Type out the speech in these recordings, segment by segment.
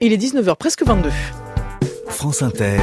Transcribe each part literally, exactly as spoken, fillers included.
Il est dix-neuf heures, presque vingt-deux. France Inter.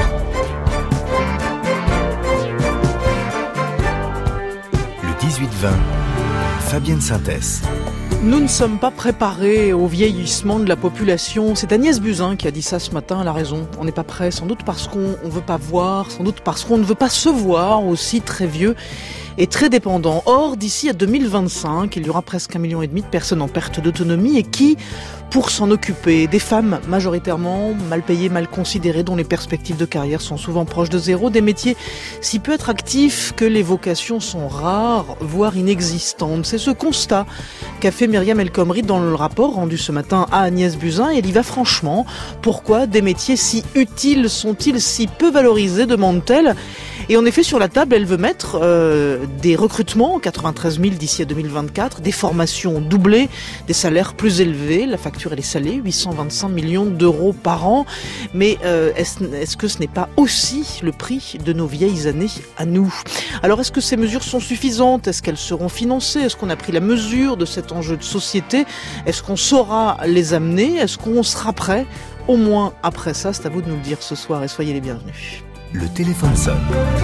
Le dix-huit vingt. Fabienne Synthès. Nous ne sommes pas préparés au vieillissement de la population. C'est Agnès Buzyn qui a dit ça ce matin, elle a raison. On n'est pas prêt, sans doute parce qu'on ne veut pas voir, sans doute parce qu'on ne veut pas se voir aussi très vieux et très dépendant. Or, d'ici à deux mille vingt-cinq, il y aura presque un million et demi de personnes en perte d'autonomie et qui, pour s'en occuper, des femmes majoritairement mal payées, mal considérées, dont les perspectives de carrière sont souvent proches de zéro, des métiers si peu attractifs que les vocations sont rares, voire inexistantes. C'est ce constat qu'a fait Myriam El Khomri dans le rapport rendu ce matin à Agnès Buzyn. Et elle y va franchement. Pourquoi des métiers si utiles sont-ils si peu valorisés, demande-t-elle. Et en effet, sur la table, elle veut mettre euh, des recrutements, quatre-vingt-treize mille d'ici à deux mille vingt-quatre, des formations doublées, des salaires plus élevés. La facture, elle est salée, huit cent vingt-cinq millions d'euros par an. Mais euh, est-ce, est-ce que ce n'est pas aussi le prix de nos vieilles années à nous ? Alors, est-ce que ces mesures sont suffisantes ? Est-ce qu'elles seront financées ? Est-ce qu'on a pris la mesure de cet enjeu de société ? Est-ce qu'on saura les amener ? Est-ce qu'on sera prêt ? Au moins après ça, c'est à vous de nous le dire ce soir et soyez les bienvenus. Le téléphone sonne.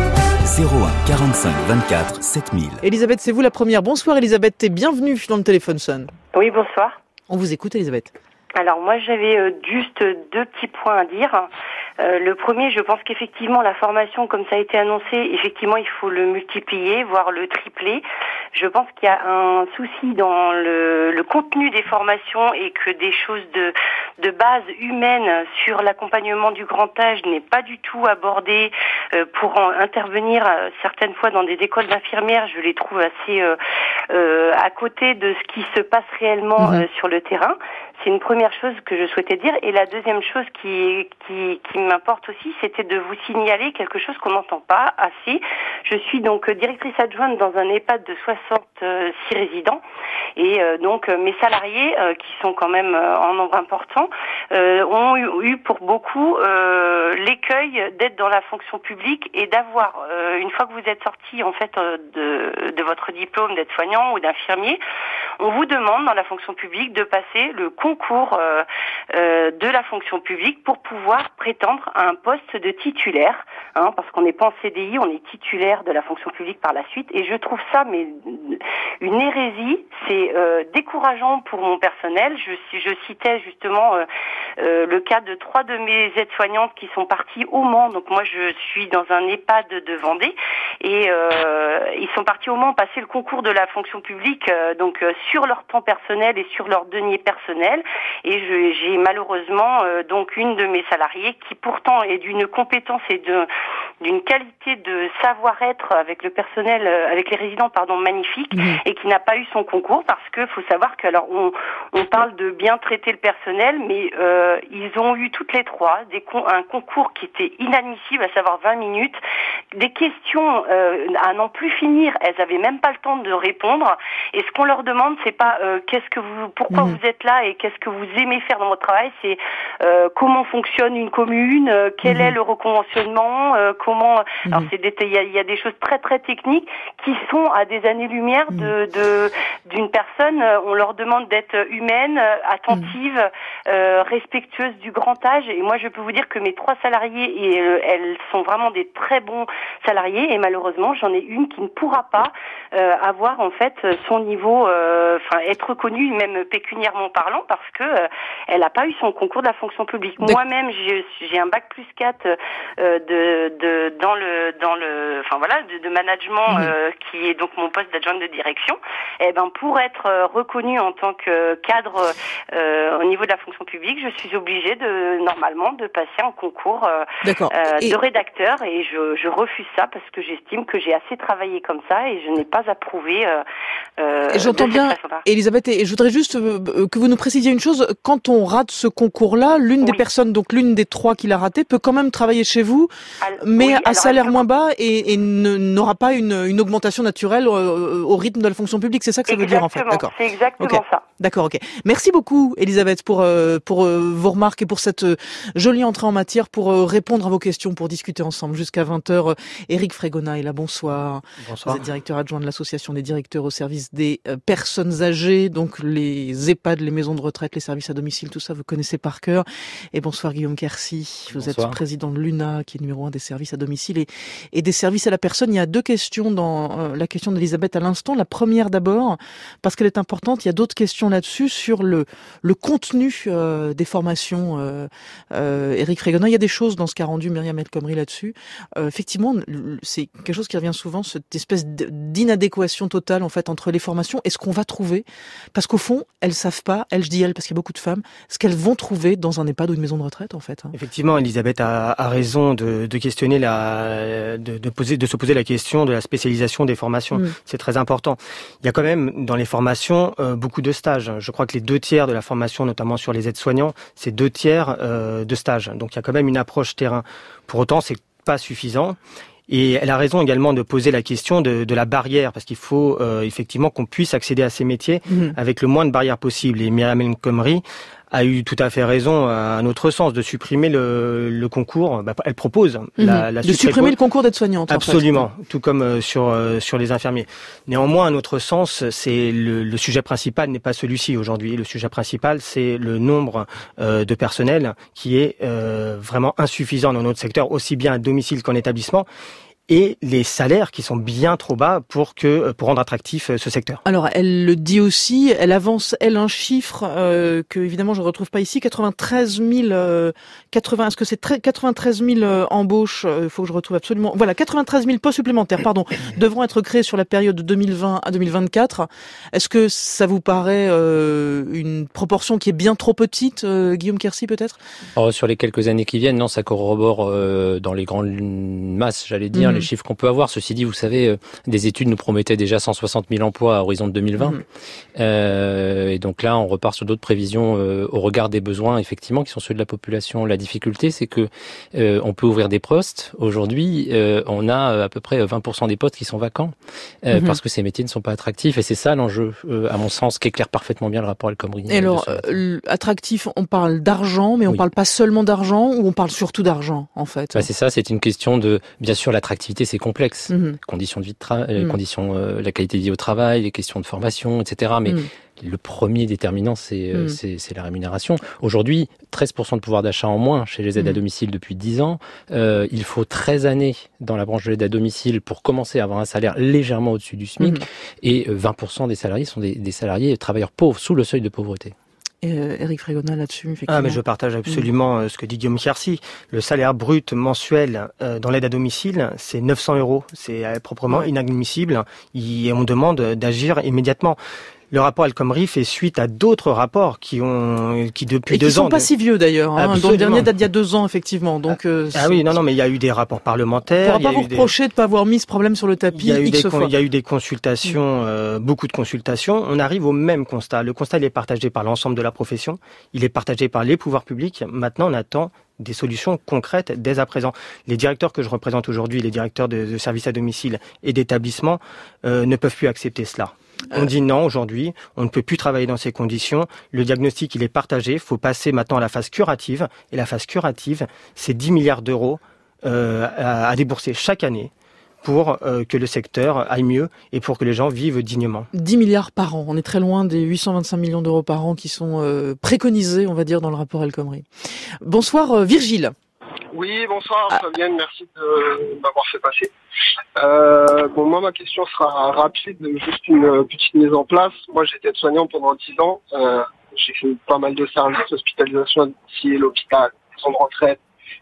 zéro un quarante-cinq vingt-quatre sept mille. Elisabeth, c'est vous la première. Bonsoir Elisabeth et bienvenue dans le téléphone sonne. Oui, bonsoir. On vous écoute Elisabeth. Alors moi j'avais euh, juste deux petits points à dire. Euh, le premier, je pense qu'effectivement la formation, comme ça a été annoncé, effectivement il faut le multiplier, voire le tripler. Je pense qu'il y a un souci dans le, le contenu des formations et que des choses de, de base humaine sur l'accompagnement du grand âge n'est pas du tout abordé euh, pour en intervenir euh, certaines fois dans des écoles d'infirmières. Je les trouve assez euh, euh, à côté de ce qui se passe réellement mmh. euh, sur le terrain. C'est une première chose que je souhaitais dire. Et la deuxième chose qui, qui, qui m'importe aussi, c'était de vous signaler quelque chose qu'on n'entend pas assez. Je suis donc directrice adjointe dans un EHPAD de soixante-six résidents. Et euh, donc mes salariés, euh, qui sont quand même euh, en nombre important, euh, ont eu, eu pour beaucoup euh, l'écueil d'être dans la fonction publique et d'avoir, euh, une fois que vous êtes sorti en fait euh, de, de votre diplôme d'aide-soignant ou d'infirmier, on vous demande dans la fonction publique de passer le concours euh, euh, de la fonction publique pour pouvoir prétendre à un poste de titulaire, hein, parce qu'on n'est pas en C D I, on est titulaire de la fonction publique par la suite. Et je trouve ça mais une hérésie. C'est euh, décourageant pour mon personnel. Je, je citais justement euh, euh, le cas de trois de mes aides-soignantes qui sont parties au Mans. Donc moi je suis dans un EHPAD de Vendée et euh, ils sont partis au Mans passer le concours de la fonction publique euh, donc euh, sur leur temps personnel et sur leur denier personnel. Et je, j'ai malheureusement euh, donc une de mes salariées qui pourtant est d'une compétence et de, d'une qualité de savoir-être avec le personnel, euh, avec les résidents pardon magnifique, mmh. et qui n'a pas eu son concours parce que faut savoir que alors on, on parle de bien traiter le personnel, mais euh, ils ont eu toutes les trois des con, un concours qui était inadmissible, à savoir vingt minutes, des questions euh, à n'en plus finir. Elles avaient même pas le temps de répondre. Et ce qu'on leur demande, c'est pas euh, qu'est-ce que vous, pourquoi mmh. vous êtes là et qu'est-ce que vous aimez faire dans votre travail, c'est euh, comment fonctionne une commune, euh, quel mmh. est le reconventionnement, euh, comment. Mmh. Alors c'est des, il y a, il y a des choses très très techniques qui sont à des années-lumière mmh. de, de d'une personne. On leur demande d'être humaine, attentive, mmh. euh, respectueuse du grand âge. Et moi, je peux vous dire que mes trois salariés, et euh, elles sont vraiment des très bons salariés. Et malheureusement, j'en ai une qui ne pourra pas euh, avoir en fait son niveau, enfin euh, être reconnue même pécuniairement parlant, parce que euh, elle n'a pas eu son concours de la fonction publique. De... Moi-même, j'ai, j'ai un bac plus quatre euh, de, de dans le dans le, enfin voilà, de, de management mmh. euh, qui est donc mon poste d'adjointe de direction. Et ben pour être euh, reconnue en tant que cadre euh, au niveau de la fonction publique, je suis obligée de normalement de passer un concours euh, euh, et... de rédacteur, et je, je refuse ça parce que j'estime que j'ai assez travaillé comme ça et je n'ai pas approuvé. Euh, euh, et j'entends bien, Elisabeth, et je voudrais juste euh, que vous nous précisiez une chose. Quand on rate ce concours-là, l'une oui. des personnes, donc l'une des trois qui l'a raté, peut quand même travailler chez vous, alors, mais oui, à salaire moins bas et, et ne, n'aura pas une, une augmentation naturelle au, au rythme de la fonction publique. C'est ça que ça exactement, veut dire en fait. D'accord. C'est exactement okay. ça. D'accord, ok. Merci beaucoup, Elisabeth, pour euh, pour euh, vos remarques et pour cette euh, jolie entrée en matière, pour euh, répondre à vos questions, pour discuter ensemble jusqu'à vingt heures. Euh, Éric Frégona est là. Bonsoir. Bonsoir. Vous êtes directeur adjoint de l'association des directeurs au service des euh, personnes âgées, donc les EHPAD, les maisons de retraite, les services à domicile, tout ça, vous connaissez par cœur. bonsoir. Et bonsoir Guillaume Quercy. Vous bonsoir. Êtes président de l'U N A, qui est numéro un des services à domicile et, et des services à la personne. Il y a deux questions dans euh, la question d'Elisabeth à l'instant. La première d'abord, parce qu'elle est importante, il y a d'autres questions là-dessus sur le, le contenu euh, des formations. Euh, euh, Éric Frégonin, il y a des choses dans ce qu'a rendu Myriam El Khomri là-dessus. Euh, effectivement, c'est quelque chose qui revient souvent, cette espèce d'inadéquation totale en fait entre les formations et ce qu'on va trouver. Parce qu'au fond, elles savent pas, elles, je dis elles parce qu'il y a beaucoup de femmes, ce qu'elles vont trouver dans un EHPAD ou une maison de retraite en fait. Hein. Effectivement, Elisabeth a, a raison de, de questionner la, de, de poser, de se poser la question de la spécialisation des formations. Mmh. C'est très important. Il y a quand même dans les formations euh, beaucoup de stages. Je crois que les deux tiers de la formation, notamment sur les aides-soignants, c'est deux tiers euh, de stages. Donc il y a quand même une approche terrain. Pour autant, c'est pas suffisant. Et elle a raison également de poser la question de, de la barrière, parce qu'il faut euh, effectivement qu'on puisse accéder à ces métiers mmh. avec le moins de barrières possible. Et Myriam El Khomri a eu tout à fait raison, à notre sens, de supprimer le, le concours. Bah, elle propose mmh. la, la de supprimer le concours d'aide-soignante. Absolument, en fait. Tout comme euh, sur euh, sur les infirmiers. Néanmoins, à notre sens, c'est le, le sujet principal n'est pas celui-ci aujourd'hui. Le sujet principal, c'est le nombre euh, de personnel qui est euh, vraiment insuffisant dans notre secteur, aussi bien à domicile qu'en établissement. Et les salaires qui sont bien trop bas pour que pour rendre attractif ce secteur. Alors, elle le dit aussi, elle avance, elle, un chiffre euh, que, évidemment, je ne retrouve pas ici, quatre-vingt-treize mille, euh, quatre-vingts, est-ce que c'est quatre-vingt-treize mille euh, embauches, il euh, faut que je retrouve absolument, voilà, quatre-vingt-treize mille postes supplémentaires, pardon, devront être créés sur la période de deux mille vingt à deux mille vingt-quatre. Est-ce que ça vous paraît euh, une proportion qui est bien trop petite, euh, Guillaume Quercy, peut-être? Alors, sur les quelques années qui viennent, non, ça corrobore euh, dans les grandes masses, j'allais dire, mmh. les chiffres qu'on peut avoir. Ceci dit, vous savez, euh, des études nous promettaient déjà cent soixante mille emplois à horizon de deux mille vingt. Mmh. Euh, et donc là, on repart sur d'autres prévisions euh, au regard des besoins, effectivement, qui sont ceux de la population. La difficulté, c'est que euh, on peut ouvrir des postes. Aujourd'hui, euh, on a à peu près vingt pour cent des postes qui sont vacants euh, mmh. parce que ces métiers ne sont pas attractifs. Et c'est ça l'enjeu, euh, à mon sens, qui éclaire parfaitement bien le rapport El Khomri. Et alors, euh, attractif, on parle d'argent, mais on oui. parle pas seulement d'argent, ou on parle surtout d'argent, en fait? Bah, c'est ça, c'est une question de, bien sûr, l'attractivité. C'est complexe, mmh. conditions de vie de travail, mmh. conditions, euh, la qualité de vie au travail, les questions de formation, et cetera. Mais mmh. le premier déterminant, c'est, euh, mmh. c'est, c'est la rémunération. Aujourd'hui, treize pour cent de pouvoir d'achat en moins chez les aides mmh. à domicile depuis dix ans. Euh, il faut treize années dans la branche de l'aide à domicile pour commencer à avoir un salaire légèrement au-dessus du SMIC. Mmh. Et vingt pour cent des salariés sont des, des salariés travailleurs pauvres, sous le seuil de pauvreté. Et euh, Éric Frégonin là-dessus, effectivement. Ah, mais je partage absolument mmh. ce que dit Guillaume Quercy. Le salaire brut mensuel euh, dans l'aide à domicile, c'est neuf cents euros. C'est euh, proprement ouais. inadmissible. Et on demande d'agir immédiatement. Le rapport El Khomri fait suite à d'autres rapports qui ont, qui depuis et deux ans. Qui sont pas de... si vieux d'ailleurs, hein, dont le dernier date d'il y a deux ans, effectivement. Donc, euh, ah oui, non, non, mais il y a eu des rapports parlementaires. On ne pourra pas vous reprocher des... de ne pas avoir mis ce problème sur le tapis. Il y a eu, X des, fois. il y a eu des consultations, euh, beaucoup de consultations. On arrive au même constat. Le constat, il est partagé par l'ensemble de la profession. Il est partagé par les pouvoirs publics. Maintenant, on attend des solutions concrètes dès à présent. Les directeurs que je représente aujourd'hui, les directeurs de, de services à domicile et d'établissements, euh, ne peuvent plus accepter cela. On dit non aujourd'hui, on ne peut plus travailler dans ces conditions. Le diagnostic, il est partagé. Il faut passer maintenant à la phase curative. Et la phase curative, c'est dix milliards d'euros euh, à, à débourser chaque année pour euh, que le secteur aille mieux et pour que les gens vivent dignement. dix milliards par an. On est très loin des huit cent vingt-cinq millions d'euros par an qui sont euh, préconisés, on va dire, dans le rapport El Khomri. Bonsoir euh, Virgile. Oui, bonsoir ah. Fabienne, merci de m'avoir fait passer. Euh, bon, moi, ma question sera rapide, juste une petite mise en place. Moi, j'étais aide-soignant pendant dix ans. Euh, j'ai fait pas mal de services, hospitalisation, ici, l'hôpital, maison de retraite,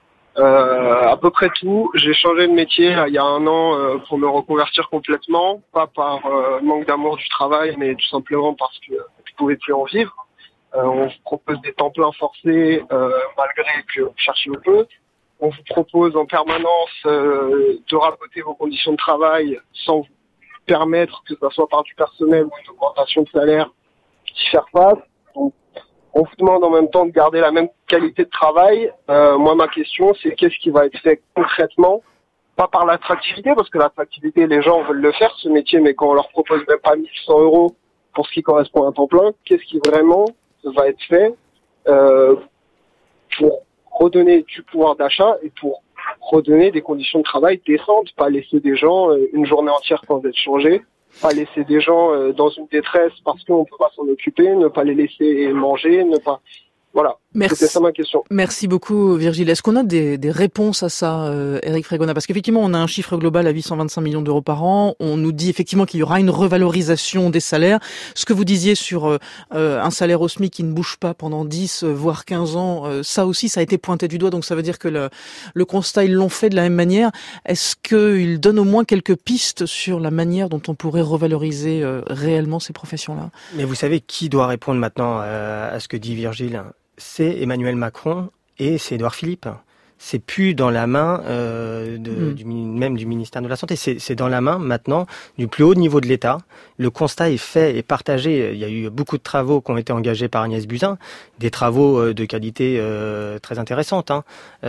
euh, à peu près tout. J'ai changé de métier là, il y a un an euh, pour me reconvertir complètement, pas par euh, manque d'amour du travail, mais tout simplement parce que je pouvais plus en vivre. Euh, on vous propose des temps pleins forcés, euh, malgré que vous cherchiez peu. On vous propose en permanence euh, de raboter vos conditions de travail sans vous permettre, que ce soit par du personnel ou une augmentation de salaire, d'y faire face. Donc, on vous demande en même temps de garder la même qualité de travail. Euh, moi, ma question, c'est qu'est-ce qui va être fait concrètement? Pas par l'attractivité, parce que l'attractivité, les gens veulent le faire, ce métier, mais quand on leur propose même pas mille cent euros pour ce qui correspond à un temps plein, qu'est-ce qui vraiment va être fait euh, pour redonner du pouvoir d'achat et pour redonner des conditions de travail décentes, pas laisser des gens euh, une journée entière sans être changés, pas laisser des gens euh, dans une détresse parce qu'on peut pas s'en occuper, ne pas les laisser manger, ne pas... Voilà. Merci. C'était ça ma question. Merci beaucoup Virgile. Est-ce qu'on a des, des réponses à ça, euh, Éric Frégona? Parce qu'effectivement, on a un chiffre global à huit cent vingt-cinq millions d'euros par an. On nous dit effectivement qu'il y aura une revalorisation des salaires. Ce que vous disiez sur euh, un salaire au SMIC qui ne bouge pas pendant dix, voire quinze ans, euh, ça aussi, ça a été pointé du doigt. Donc ça veut dire que le, le constat, ils l'ont fait de la même manière. Est-ce qu'ils donnent au moins quelques pistes sur la manière dont on pourrait revaloriser euh, réellement ces professions-là? Mais vous savez qui doit répondre maintenant euh, à ce que dit Virgile? C'est Emmanuel Macron et c'est Édouard Philippe. C'est plus dans la main euh, de, mmh. du, même du ministère de la Santé. C'est, c'est dans la main maintenant du plus haut niveau de l'État. Le constat est fait et partagé. Il y a eu beaucoup de travaux qui ont été engagés par Agnès Buzyn, des travaux de qualité euh, très intéressante. Hein.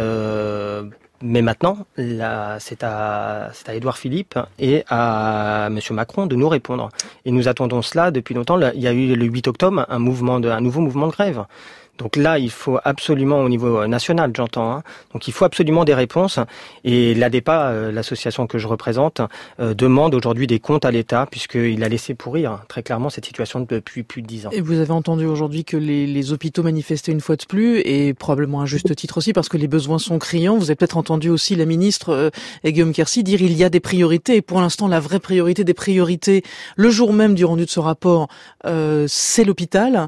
Euh, mais maintenant, là, c'est à, c'est à Édouard Philippe et à Monsieur Macron de nous répondre. Et nous attendons cela depuis longtemps. Il y a eu le huit octobre un mouvement de, un nouveau mouvement de grève. Donc là, il faut absolument, au niveau national, j'entends, hein, donc il faut absolument des réponses. Et l'A D P A, euh, l'association que je représente, euh, demande aujourd'hui des comptes à l'État, puisqu'il a laissé pourrir très clairement cette situation depuis plus de dix ans. Et vous avez entendu aujourd'hui que les, les hôpitaux manifestaient une fois de plus, et probablement à juste titre aussi, parce que les besoins sont criants. Vous avez peut-être entendu aussi la ministre euh, Guillaume Quercy dire il y a des priorités, et pour l'instant, la vraie priorité des priorités, le jour même du rendu de ce rapport, euh, c'est l'hôpital.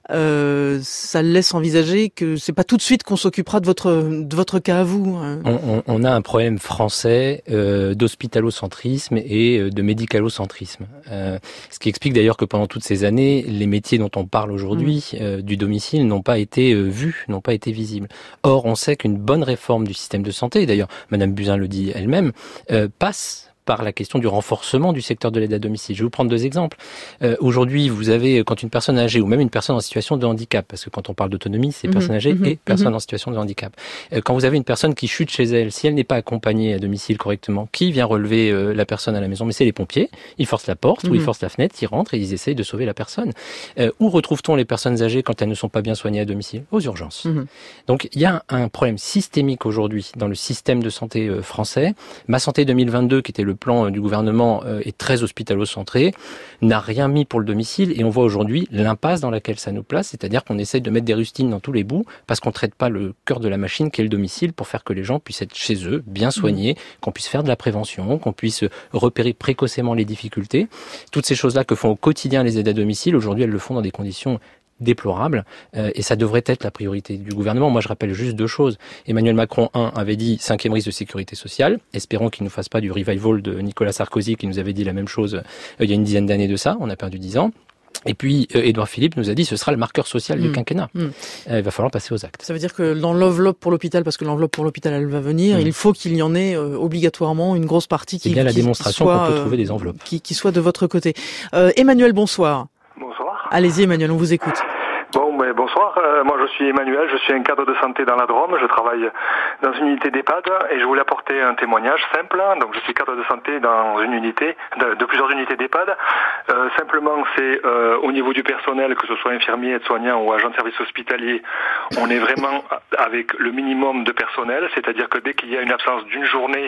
Euh, ça laisse envisager que c'est pas tout de suite qu'on s'occupera de votre de votre cas à vous. Hein. On, on, on a un problème français euh, d'hospitalocentrisme et de médicalocentrisme. Euh, ce qui explique d'ailleurs que pendant toutes ces années, les métiers dont on parle aujourd'hui mmh. euh, du domicile n'ont pas été euh, vus, n'ont pas été visibles. Or, on sait qu'une bonne réforme du système de santé, d'ailleurs, Madame Buzyn le dit elle-même, euh, passe par la question du renforcement du secteur de l'aide à domicile. Je vais vous prendre deux exemples. Euh, aujourd'hui, vous avez, quand une personne âgée ou même une personne en situation de handicap, parce que quand on parle d'autonomie, c'est mmh, personne âgée mmh, et personne mmh. en situation de handicap. Euh, quand vous avez une personne qui chute chez elle, si elle n'est pas accompagnée à domicile correctement, qui vient relever euh, la personne à la maison? Mais c'est les pompiers. Ils forcent la porte mmh. ou ils forcent la fenêtre, ils rentrent et ils essayent de sauver la personne. Euh, où retrouve-t-on les personnes âgées quand elles ne sont pas bien soignées à domicile? Aux urgences. Mmh. Donc, il y a un problème systémique aujourd'hui dans le système de santé euh, français. Ma Santé deux mille vingt-deux, qui était le plan du gouvernement euh, est très hospitalo-centré, n'a rien mis pour le domicile et on voit aujourd'hui l'impasse dans laquelle ça nous place, c'est-à-dire qu'on essaye de mettre des rustines dans tous les bouts parce qu'on ne traite pas le cœur de la machine qui est le domicile pour faire que les gens puissent être chez eux, bien soignés, mmh. qu'on puisse faire de la prévention, qu'on puisse repérer précocement les difficultés. Toutes ces choses-là que font au quotidien les aides à domicile, aujourd'hui elles le font dans des conditions déplorable euh, et ça devrait être la priorité du gouvernement. Moi je rappelle juste deux choses. Emmanuel Macron, un, avait dit cinquième risque de sécurité sociale. Espérons qu'il ne nous fasse pas du revival de Nicolas Sarkozy qui nous avait dit la même chose euh, il y a une dizaine d'années de ça. On a perdu dix ans. Et puis, euh, Édouard Philippe nous a dit ce sera le marqueur social mmh. du quinquennat. Mmh. Euh, il va falloir passer aux actes. Ça veut dire que dans l'enveloppe pour l'hôpital, parce que l'enveloppe pour l'hôpital, elle va venir, mmh. il faut qu'il y en ait euh, obligatoirement une grosse partie qui, C'est bien la qui, démonstration qui soit, qu'on peut trouver des enveloppes. Qui, qui soit de votre côté. Euh, Emmanuel, bonsoir. Bonsoir. Allez-y Emmanuel, on vous écoute. Bon, mais bonsoir. Euh, moi, je suis Emmanuel. Je suis un cadre de santé dans la Drôme. Je travaille dans une unité d'EHPAD et je voulais apporter un témoignage simple. Donc, je suis cadre de santé dans une unité, de, de plusieurs unités d'EHPAD. Euh, simplement, c'est euh, au niveau du personnel, que ce soit infirmier, aide-soignant ou agent de service hospitalier, on est vraiment avec le minimum de personnel. C'est-à-dire que dès qu'il y a une absence d'une journée,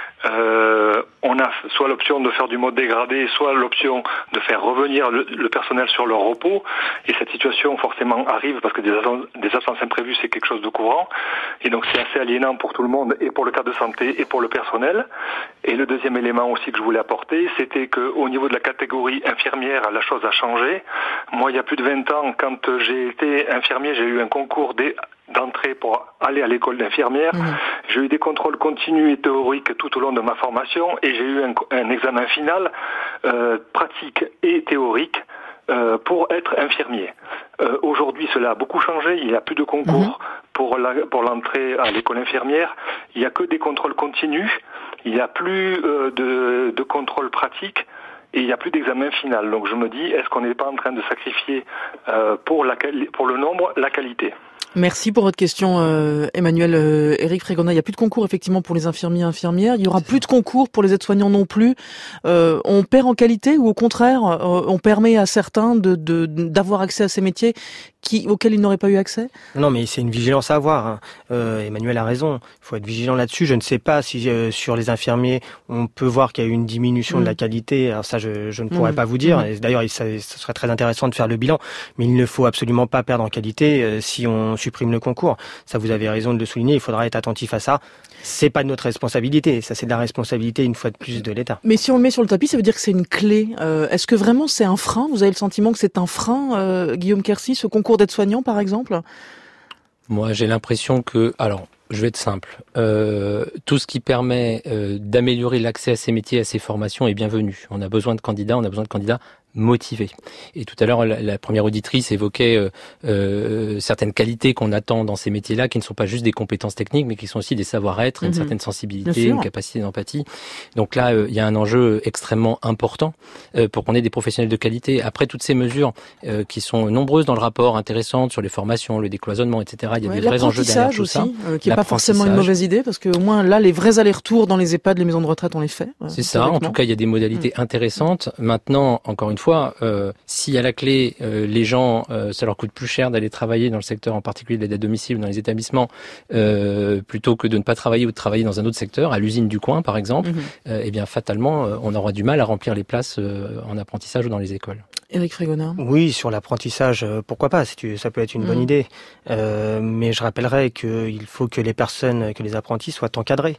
euh, on a soit l'option de faire du mode dégradé, soit l'option de faire revenir le, le personnel sur leur repos. Et cette situation, forcément, arrive parce que des absences, des absences imprévues, c'est quelque chose de courant. Et donc, c'est assez aliénant pour tout le monde, et pour le cadre de santé, et pour le personnel. Et le deuxième élément aussi que je voulais apporter, c'était qu'au niveau de la catégorie infirmière, la chose a changé. Moi, il y a plus de vingt ans, quand j'ai été infirmier, j'ai eu un concours des d'entrée pour aller à l'école d'infirmière. Mmh. J'ai eu des contrôles continus et théoriques tout au long de ma formation et j'ai eu un, un examen final euh, pratique et théorique euh, pour être infirmier. Euh, aujourd'hui, cela a beaucoup changé. Il n'y a plus de concours mmh. pour, la, pour l'entrée à l'école infirmière. Il n'y a que des contrôles continus. Il n'y a plus euh, de, de contrôles pratiques. Et il n'y a plus d'examen final. Donc je me dis, est-ce qu'on n'est pas en train de sacrifier euh, pour, la, pour le nombre la qualité ? Merci pour votre question, euh, Emmanuel. Euh, Éric Frégona, il n'y a plus de concours effectivement pour les infirmiers et infirmières. Il y aura plus de concours pour les aides-soignants non plus. Euh, on perd en qualité ou au contraire, euh, on permet à certains de, de d'avoir accès à ces métiers qui, auxquels ils n'auraient pas eu accès ? Non, mais c'est une vigilance à avoir. Hein. Euh, Emmanuel a raison. Il faut être vigilant là-dessus. Je ne sais pas si euh, sur les infirmiers, on peut voir qu'il y a eu une diminution mmh. de la qualité. Alors ça, je, je ne pourrais mmh. pas vous dire. Mmh. Et d'ailleurs, ça, ça serait très intéressant de faire le bilan. Mais il ne faut absolument pas perdre en qualité euh, si on on supprime le concours. Ça, vous avez raison de le souligner, il faudra être attentif à ça. C'est pas de notre responsabilité, ça c'est de la responsabilité une fois de plus de l'État. Mais si on le met sur le tapis, ça veut dire que c'est une clé. Euh, est-ce que vraiment c'est un frein ? Vous avez le sentiment que c'est un frein, euh, Guillaume Quercy, ce concours d'aide-soignant par exemple ? Moi j'ai l'impression que... Alors, je vais être simple. Euh, tout ce qui permet euh, d'améliorer l'accès à ces métiers, à ces formations est bienvenu. On a besoin de candidats, on a besoin de candidats motivés. Et tout à l'heure, la, la première auditrice évoquait euh, euh, certaines qualités qu'on attend dans ces métiers-là, qui ne sont pas juste des compétences techniques, mais qui sont aussi des savoir-être, mmh. une certaine sensibilité, une capacité d'empathie. Donc là, euh, il y a un enjeu extrêmement important euh, pour qu'on ait des professionnels de qualité. Après, toutes ces mesures euh, qui sont nombreuses dans le rapport, intéressantes sur les formations, le décloisonnement, et cetera. Il y a ouais, des vrais enjeux derrière tout aussi, ça. Euh, qui n'est pas forcément une mauvaise idée, parce que au moins là, les vrais allers-retours dans les EHPAD, les maisons de retraite, on les fait. Euh, C'est ça. En tout cas, il y a des modalités mmh. intéressantes. Maintenant, encore une fois, Euh, si à la clé, euh, les gens, euh, ça leur coûte plus cher d'aller travailler dans le secteur, en particulier de l'aide à domicile ou dans les établissements, euh, plutôt que de ne pas travailler ou de travailler dans un autre secteur, à l'usine du coin par exemple, mmh. euh, eh bien fatalement, euh, on aura du mal à remplir les places euh, en apprentissage ou dans les écoles. Éric Fragonard. Oui, sur l'apprentissage, euh, pourquoi pas, ça peut être une mmh. bonne idée. Euh, mais je rappellerai qu'il faut que les personnes, que les apprentis soient encadrés.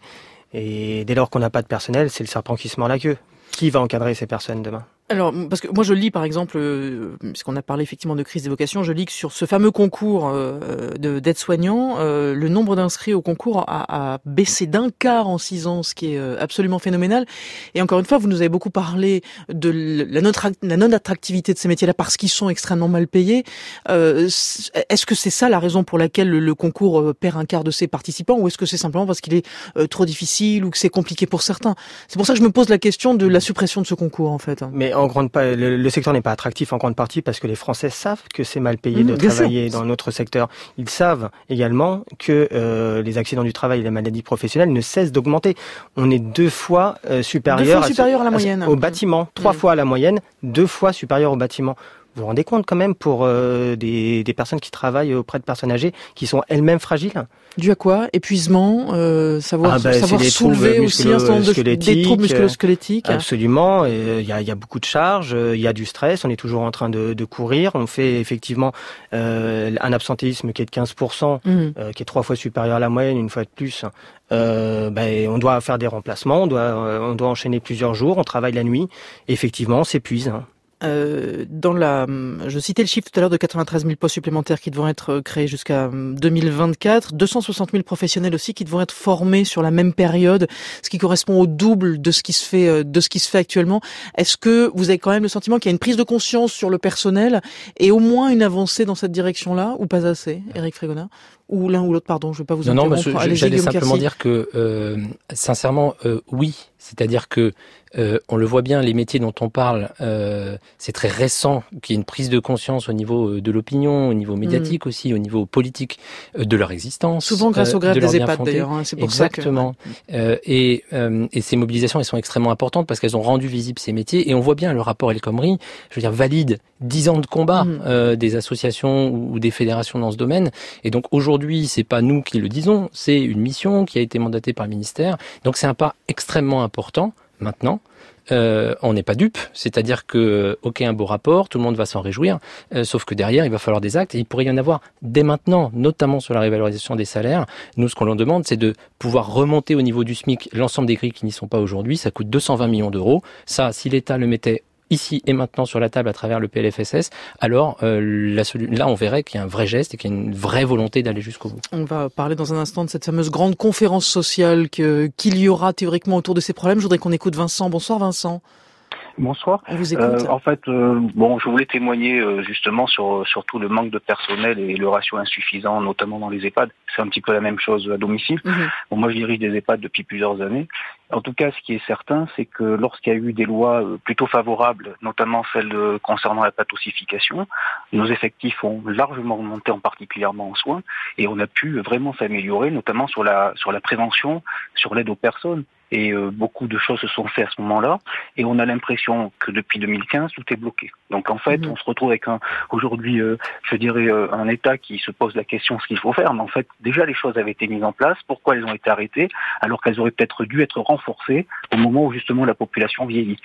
Et dès lors qu'on n'a pas de personnel, c'est le serpent qui se mord la queue. Qui va encadrer ces personnes demain ? Alors, parce que moi je lis par exemple, euh, puisqu'on a parlé effectivement de crise des vocations, je lis que sur ce fameux concours euh, de, d'aide-soignants, euh, le nombre d'inscrits au concours a, a baissé d'un quart en six ans, ce qui est euh, absolument phénoménal. Et encore une fois, vous nous avez beaucoup parlé de la, non- la non-attractivité de ces métiers-là parce qu'ils sont extrêmement mal payés. Euh, est-ce que c'est ça la raison pour laquelle le, le concours perd un quart de ses participants, ou est-ce que c'est simplement parce qu'il est euh, trop difficile ou que c'est compliqué pour certains ? C'est pour ça que je me pose la question de la suppression de ce concours en fait. Mais en grande pa- le, le secteur n'est pas attractif en grande partie parce que les Français savent que c'est mal payé mmh, de travailler sûr. Dans notre secteur. Ils savent également que euh, les accidents du travail et les maladies professionnelles ne cessent d'augmenter. On est deux fois euh, supérieur, deux fois supérieur à, à la moyenne. À, au bâtiment, trois mmh. fois à la moyenne, deux fois supérieur au bâtiment. Vous vous rendez compte quand même pour euh, des, des personnes qui travaillent auprès de personnes âgées qui sont elles-mêmes fragiles ? Dû à quoi ? Épuisement, euh, savoir, ah bah, savoir soulever aussi un certain nombre de des troubles musculo-squelettiques. Absolument, il euh, y, a, y a beaucoup de charges, il euh, y a du stress, on est toujours en train de, de courir. On fait effectivement euh, un absentéisme qui est de quinze pour cent, mmh. euh, qui est trois fois supérieur à la moyenne, une fois de plus. Euh, bah, on doit faire des remplacements, on doit, euh, on doit enchaîner plusieurs jours, on travaille la nuit. Et effectivement, on s'épuise. Hein. Euh, dans la, je citais le chiffre tout à l'heure de quatre-vingt-treize mille postes supplémentaires qui devront être créés jusqu'à deux mille vingt-quatre, deux cent soixante mille professionnels aussi qui devront être formés sur la même période, ce qui correspond au double de ce qui se fait, de ce qui se fait actuellement. Est-ce que vous avez quand même le sentiment qu'il y a une prise de conscience sur le personnel et au moins une avancée dans cette direction-là, ou pas assez, Éric Fragonard? Ou l'un ou l'autre, pardon, je ne vais pas vous non, interrompre. Non, bah, j'allais simplement Quercy. dire que, euh, sincèrement, euh, oui. C'est-à-dire que euh, on le voit bien, les métiers dont on parle, euh, c'est très récent qu'il y ait une prise de conscience au niveau de l'opinion, au niveau médiatique mmh. aussi, au niveau politique euh, de leur existence. Souvent grâce euh, aux grèves des EHPAD d'ailleurs, hein, c'est pour Exactement. ça que... Ouais. Euh, et, euh, et ces mobilisations, elles sont extrêmement importantes parce qu'elles ont rendu visibles ces métiers. Et on voit bien le rapport El Khomri, je veux dire, valide dix ans de combat mmh. euh, des associations ou des fédérations dans ce domaine. Et donc aujourd'hui, c'est pas nous qui le disons, c'est une mission qui a été mandatée par le ministère. Donc c'est un pas extrêmement important. Maintenant, euh, on n'est pas dupe, c'est-à-dire que, ok, un beau rapport, tout le monde va s'en réjouir, euh, sauf que derrière, il va falloir des actes, et il pourrait y en avoir dès maintenant, notamment sur la révalorisation des salaires. Nous, ce qu'on leur demande, c'est de pouvoir remonter au niveau du SMIC l'ensemble des grilles qui n'y sont pas aujourd'hui. Ça coûte deux cent vingt millions d'euros. Ça, si l'État le mettait ici et maintenant sur la table à travers le P L F S S, alors euh, la, là on verrait qu'il y a un vrai geste et qu'il y a une vraie volonté d'aller jusqu'au bout. On va parler dans un instant de cette fameuse grande conférence sociale que, qu'il y aura théoriquement autour de ces problèmes. Je voudrais qu'on écoute Vincent. Bonsoir Vincent. Bonsoir. On vous écoute. Euh, en fait, euh, bon, je voulais témoigner euh, justement sur sur tout le manque de personnel et le ratio insuffisant, notamment dans les EHPAD. C'est un petit peu la même chose à domicile. Mmh. Bon, moi, je dirige des EHPAD depuis plusieurs années. En tout cas, ce qui est certain, c'est que lorsqu'il y a eu des lois plutôt favorables, notamment celle de, concernant la patossification, nos effectifs ont largement augmenté, en particulièrement en soins, et on a pu vraiment s'améliorer, notamment sur la sur la prévention, sur l'aide aux personnes. Et euh, beaucoup de choses se sont faites à ce moment-là, et on a l'impression que depuis deux mille quinze, tout est bloqué. Donc en fait, mmh. on se retrouve avec un aujourd'hui, euh, je dirais, euh, un État qui se pose la question ce qu'il faut faire, mais en fait, déjà les choses avaient été mises en place, pourquoi elles ont été arrêtées, alors qu'elles auraient peut-être dû être renforcées au moment où justement la population vieillit.